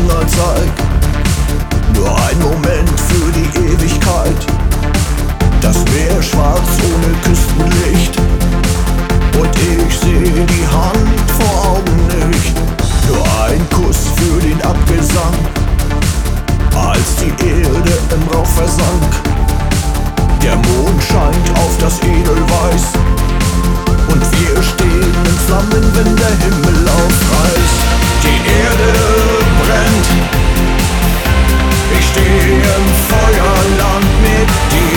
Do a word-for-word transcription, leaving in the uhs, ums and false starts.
Fingerzeig. Nur ein Moment für die Ewigkeit. Das Meer schwarz ohne Küstenlicht. Und ich seh die Hand vor Augen nicht. Nur ein Kuss für den Abgesang, als die Erde im Rauch versank. Der Mond scheint auf das Edelweiß und wir stehen in Flammen, wenn der Himmel aufreißt. Die Erde brennt, ich stehe im Feuerland mit dir.